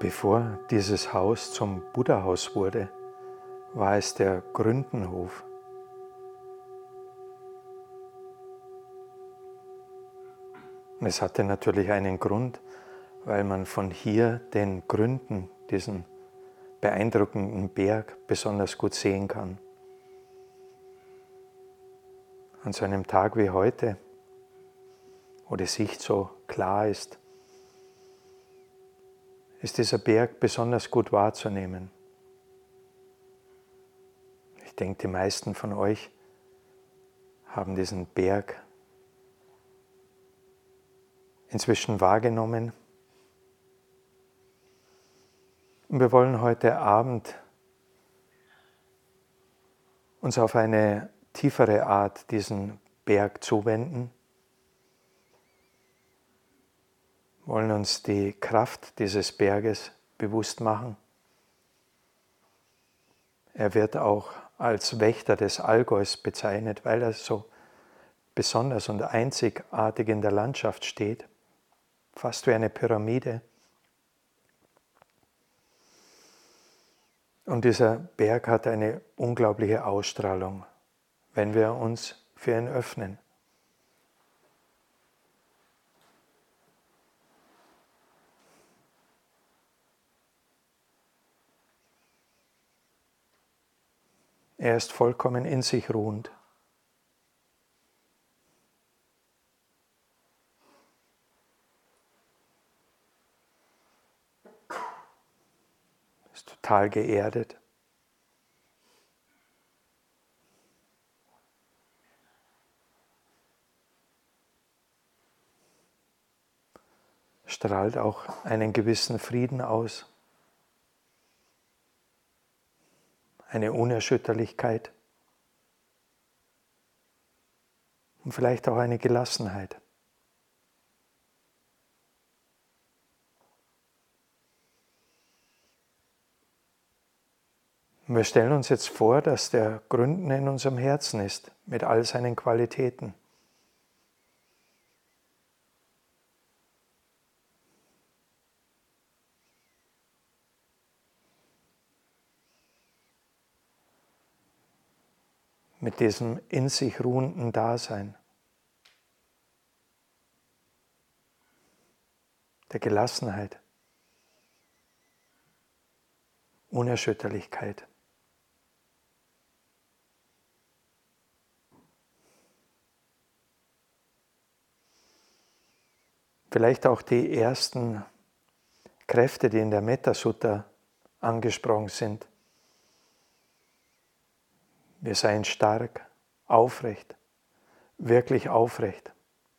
Bevor dieses Haus zum Buddha-Haus wurde, war es der Gründenhof. Und es hatte natürlich einen Grund, weil man von hier den Gründen, diesen beeindruckenden Berg, besonders gut sehen kann. An so einem Tag wie heute, wo die Sicht so klar ist dieser Berg besonders gut wahrzunehmen. Ich denke, die meisten von euch haben diesen Berg inzwischen wahrgenommen. Und wir wollen heute Abend uns auf eine tiefere Art diesen Berg zuwenden, wollen uns die Kraft dieses Berges bewusst machen. Er wird auch als Wächter des Allgäus bezeichnet, weil er so besonders und einzigartig in der Landschaft steht, fast wie eine Pyramide. Und dieser Berg hat eine unglaubliche Ausstrahlung, wenn wir uns für ihn öffnen. Er ist vollkommen in sich ruhend. Ist total geerdet. Strahlt auch einen gewissen Frieden aus. Eine Unerschütterlichkeit und vielleicht auch eine Gelassenheit. Und wir stellen uns jetzt vor, dass der Gründen in unserem Herzen ist, mit all seinen Qualitäten. Mit diesem in sich ruhenden Dasein, der Gelassenheit, Unerschütterlichkeit. Vielleicht auch die ersten Kräfte, die in der Metta-Sutta angesprochen sind. Wir seien stark, aufrecht, wirklich aufrecht.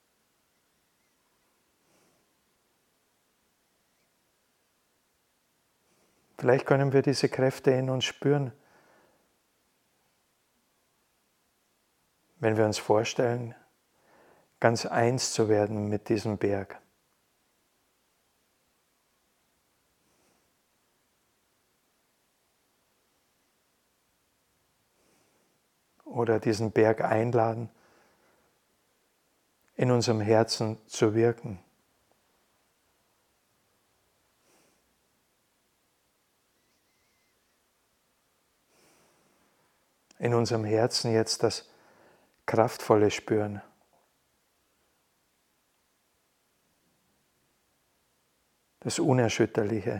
Vielleicht können wir diese Kräfte in uns spüren, wenn wir uns vorstellen, ganz eins zu werden mit diesem Berg. Oder diesen Berg einladen, in unserem Herzen zu wirken. In unserem Herzen jetzt das kraftvolle Spüren. Das Unerschütterliche.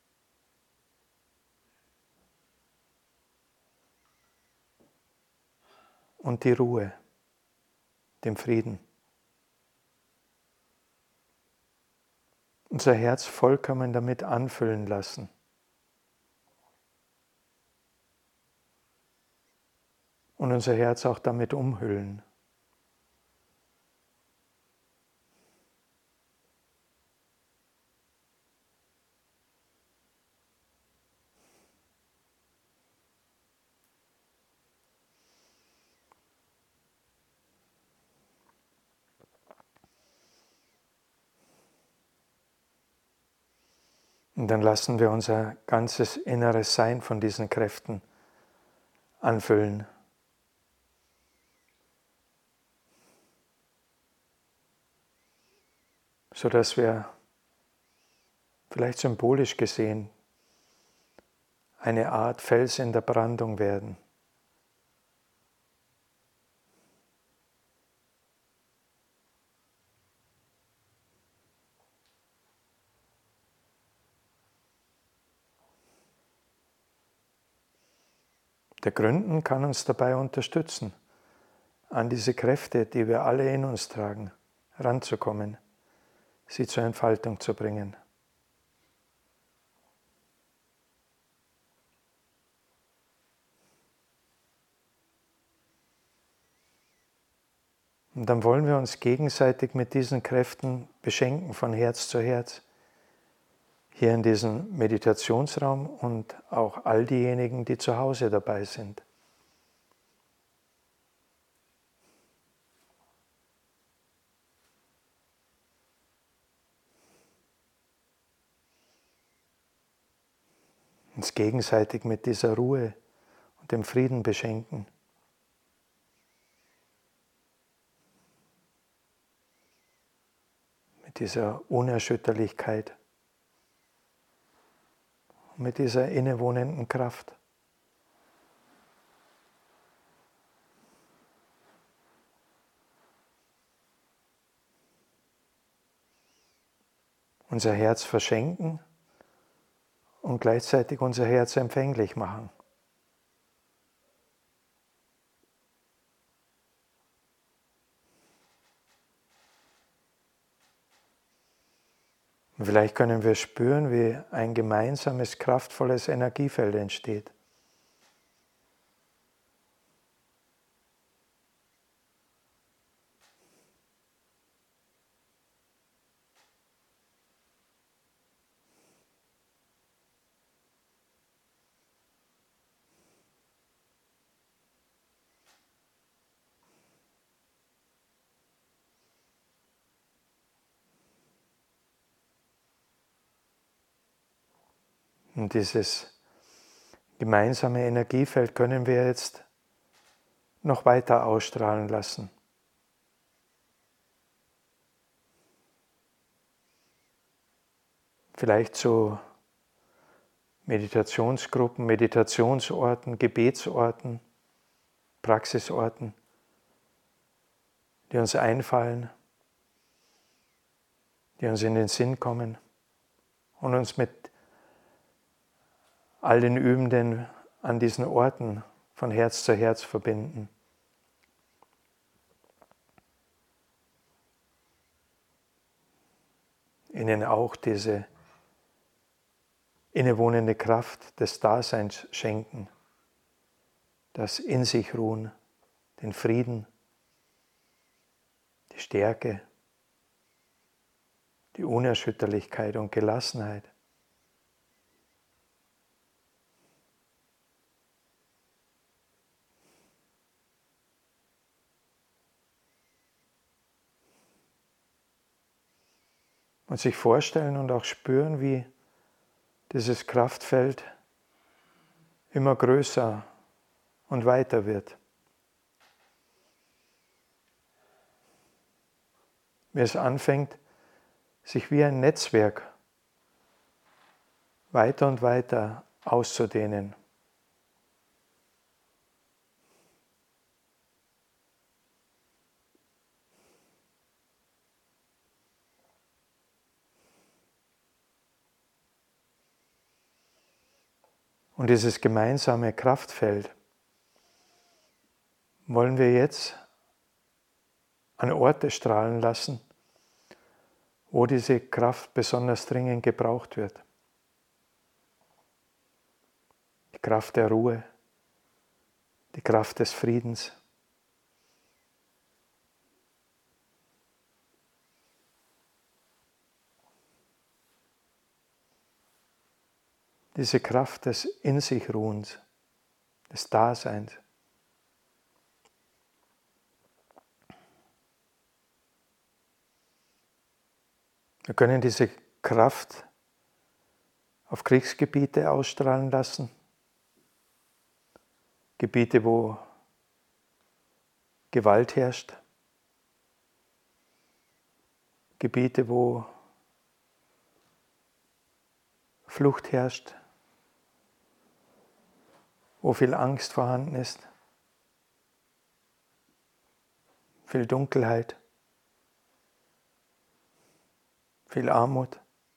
Und die Ruhe, den Frieden. Unser Herz vollkommen damit anfüllen lassen. Und unser Herz auch damit umhüllen. Und dann lassen wir unser ganzes inneres Sein von diesen Kräften anfüllen. Sodass wir vielleicht symbolisch gesehen, eine Art Fels in der Brandung werden. Der Gründen kann uns dabei unterstützen, an diese Kräfte, die wir alle in uns tragen, ranzukommen, sie zur Entfaltung zu bringen. Und dann wollen wir uns gegenseitig mit diesen Kräften beschenken von Herz zu Herz. Hier in diesem Meditationsraum und auch all diejenigen, die zu Hause dabei sind. Uns gegenseitig mit dieser Ruhe und dem Frieden beschenken. Mit dieser Unerschütterlichkeit. Und mit dieser innewohnenden Kraft. Unser Herz verschenken und gleichzeitig unser Herz empfänglich machen. Und vielleicht können wir spüren, wie ein gemeinsames, kraftvolles Energiefeld entsteht. Und dieses gemeinsame Energiefeld können wir jetzt noch weiter ausstrahlen lassen. Vielleicht zu Meditationsgruppen, Meditationsorten, Gebetsorten, Praxisorten, die uns einfallen, die uns in den Sinn kommen und uns mit all den Übenden an diesen Orten von Herz zu Herz verbinden. Ihnen auch diese innewohnende Kraft des Daseins schenken, das in sich ruhen, den Frieden, die Stärke, die Unerschütterlichkeit und Gelassenheit. Und sich vorstellen und auch spüren, wie dieses Kraftfeld immer größer und weiter wird. Wie es anfängt, sich wie ein Netzwerk weiter und weiter auszudehnen. Und dieses gemeinsame Kraftfeld wollen wir jetzt an Orte strahlen lassen, wo diese Kraft besonders dringend gebraucht wird. Die Kraft der Ruhe, die Kraft des Friedens. Diese Kraft des In sich Ruhens, des Daseins. Wir können diese Kraft auf Kriegsgebiete ausstrahlen lassen, Gebiete, wo Gewalt herrscht, Gebiete, wo Flucht herrscht, wo viel Angst vorhanden ist, viel Dunkelheit, viel Armut.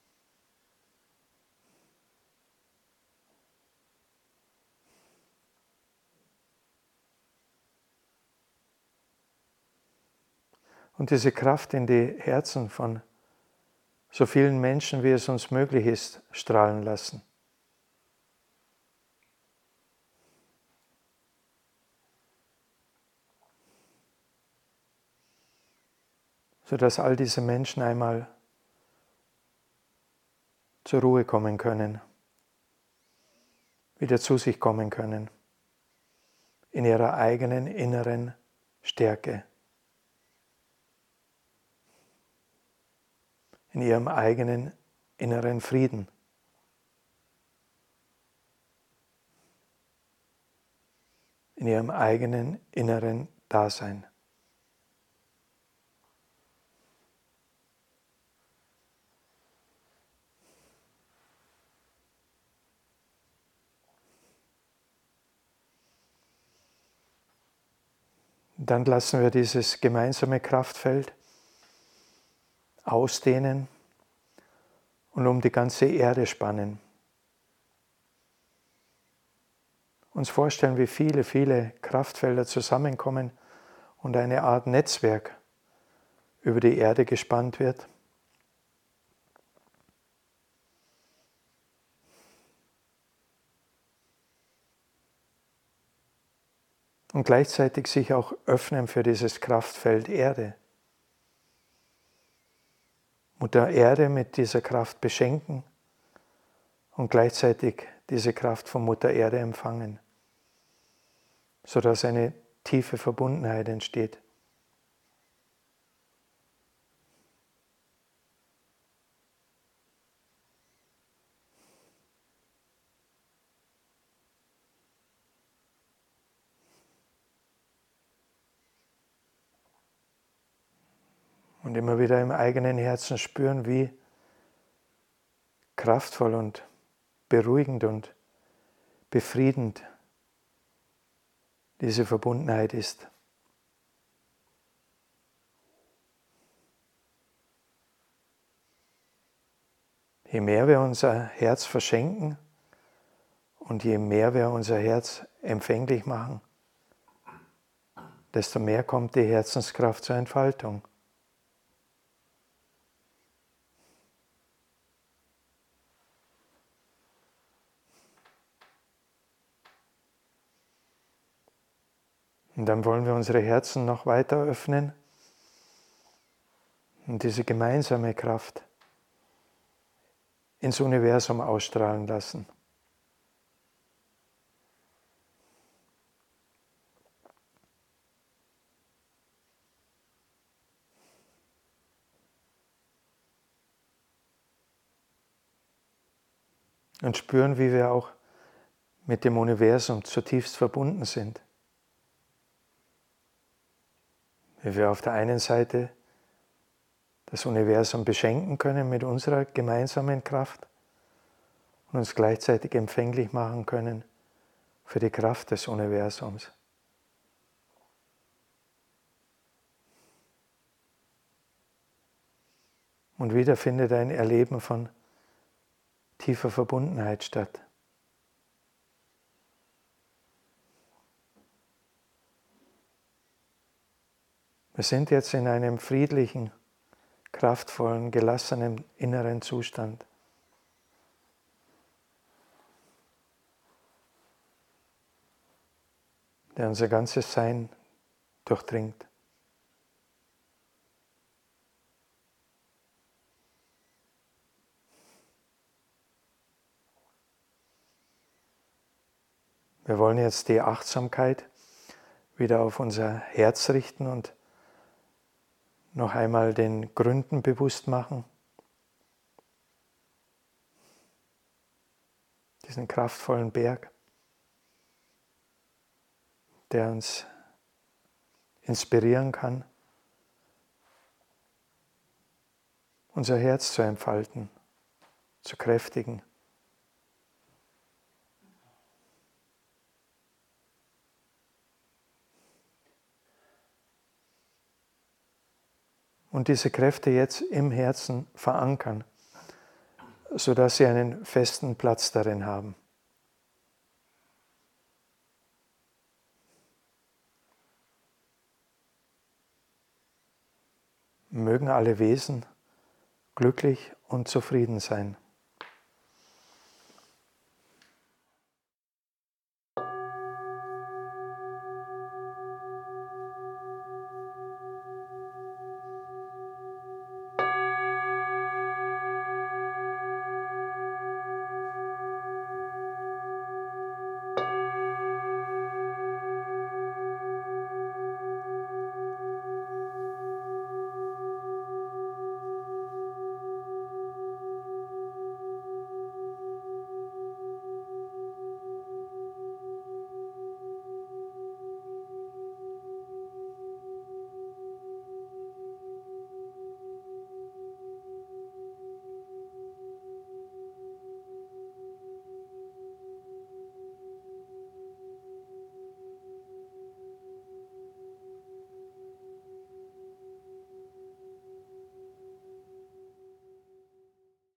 Und diese Kraft in die Herzen von so vielen Menschen, wie es uns möglich ist, strahlen lassen. Sodass all diese Menschen einmal zur Ruhe kommen können, wieder zu sich kommen können, in ihrer eigenen inneren Stärke, in ihrem eigenen inneren Frieden. In ihrem eigenen inneren Dasein. Dann lassen wir dieses gemeinsame Kraftfeld ausdehnen und um die ganze Erde spannen. Uns vorstellen, wie viele, viele Kraftfelder zusammenkommen und eine Art Netzwerk über die Erde gespannt wird. Und gleichzeitig sich auch öffnen für dieses Kraftfeld Erde. Mutter Erde mit dieser Kraft beschenken und gleichzeitig diese Kraft von Mutter Erde empfangen, sodass eine tiefe Verbundenheit entsteht. Und immer wieder im eigenen Herzen spüren, wie kraftvoll und beruhigend und befriedend diese Verbundenheit ist. Je mehr wir unser Herz verschenken und je mehr wir unser Herz empfänglich machen, desto mehr kommt die Herzenskraft zur Entfaltung. Und dann wollen wir unsere Herzen noch weiter öffnen und diese gemeinsame Kraft ins Universum ausstrahlen lassen. Und spüren, wie wir auch mit dem Universum zutiefst verbunden sind. Wie wir auf der einen Seite das Universum beschenken können mit unserer gemeinsamen Kraft und uns gleichzeitig empfänglich machen können für die Kraft des Universums. Und wieder findet ein Erleben von tiefer Verbundenheit statt. Wir sind jetzt in einem friedlichen, kraftvollen, gelassenen inneren Zustand. Der unser ganzes Sein durchdringt. Wir wollen jetzt die Achtsamkeit wieder auf unser Herz richten und noch einmal den Gründen bewusst machen. Diesen kraftvollen Berg, der uns inspirieren kann, unser Herz zu entfalten, zu kräftigen, und diese Kräfte jetzt im Herzen verankern, sodass sie einen festen Platz darin haben. Mögen alle Wesen glücklich und zufrieden sein.